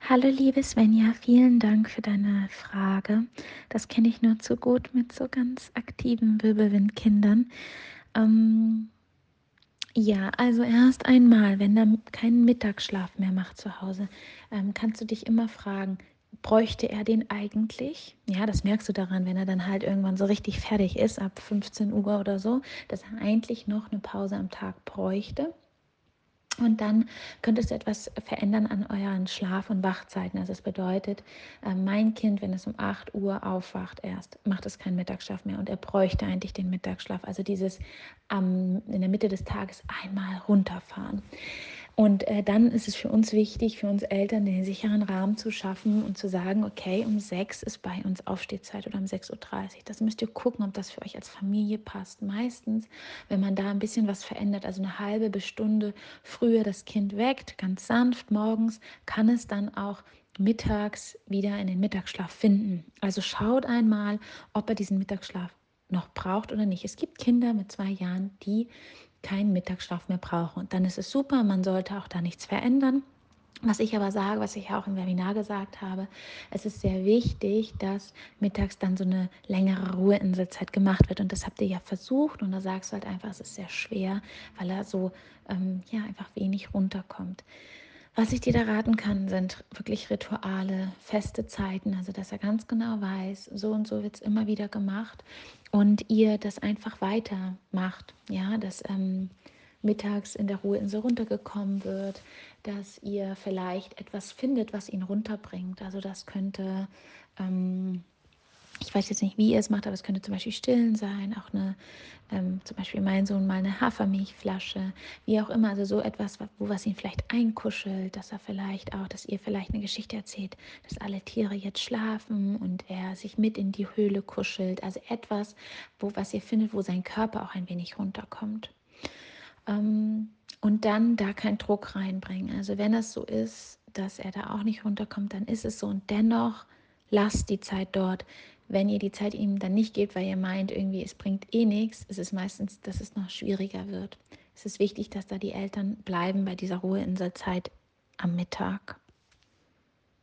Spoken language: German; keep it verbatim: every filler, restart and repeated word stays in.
Hallo liebe Svenja, vielen Dank für deine Frage. Das kenne ich nur zu gut mit so ganz aktiven Wirbelwindkindern. Ähm, ja, also erst einmal, wenn er keinen Mittagsschlaf mehr macht zu Hause, ähm, kannst du dich immer fragen, bräuchte er den eigentlich? Ja, das merkst du daran, wenn er dann halt irgendwann so richtig fertig ist, ab fünfzehn Uhr oder so, dass er eigentlich noch eine Pause am Tag bräuchte. Und dann könntest du etwas verändern an euren Schlaf- und Wachzeiten. Also das bedeutet, äh, mein Kind, wenn es um acht Uhr aufwacht erst, macht es keinen Mittagsschlaf mehr und er bräuchte eigentlich den Mittagsschlaf. Also dieses ähm, in der Mitte des Tages einmal runterfahren. Und äh, dann ist es für uns wichtig, für uns Eltern, den sicheren Rahmen zu schaffen und zu sagen, okay, um sechs ist bei uns Aufstehzeit oder um sechs Uhr dreißig. Das müsst ihr gucken, ob das für euch als Familie passt. Meistens, wenn man da ein bisschen was verändert, also eine halbe bis Stunde früher das Kind weckt, ganz sanft morgens, kann es dann auch mittags wieder in den Mittagsschlaf finden. Also schaut einmal, ob er diesen Mittagsschlaf noch braucht oder nicht. Es gibt Kinder mit zwei Jahren, die keinen Mittagsschlaf mehr brauchen. Und dann ist es super, man sollte auch da nichts verändern. Was ich aber sage, was ich ja auch im Webinar gesagt habe, es ist sehr wichtig, dass mittags dann so eine längere Ruheinselzeit gemacht wird. Und das habt ihr ja versucht. Und da sagst du halt einfach, es ist sehr schwer, weil er so ähm, ja, einfach wenig runterkommt. Was ich dir da raten kann, sind wirklich Rituale, feste Zeiten, also dass er ganz genau weiß, so und so wird es immer wieder gemacht und ihr das einfach weitermacht, ja, dass ähm, mittags in der Ruheinsel runtergekommen wird, dass ihr vielleicht etwas findet, was ihn runterbringt. Also das könnte ähm, ich weiß jetzt nicht, wie ihr es macht, aber es könnte zum Beispiel Stillen sein, auch eine, ähm, zum Beispiel mein Sohn mal eine Hafermilchflasche, wie auch immer, also so etwas, wo was ihn vielleicht einkuschelt, dass er vielleicht auch, dass ihr vielleicht eine Geschichte erzählt, dass alle Tiere jetzt schlafen und er sich mit in die Höhle kuschelt, also etwas, wo was ihr findet, wo sein Körper auch ein wenig runterkommt. Ähm, und dann da keinen Druck reinbringen. Also wenn es so ist, dass er da auch nicht runterkommt, dann ist es so. Und dennoch lasst die Zeit dort. Wenn ihr die Zeit ihm dann nicht gebt, weil ihr meint, irgendwie es bringt eh nichts, ist es meistens, dass es noch schwieriger wird. Es ist wichtig, dass da die Eltern bleiben bei dieser Ruheinselzeit am Mittag.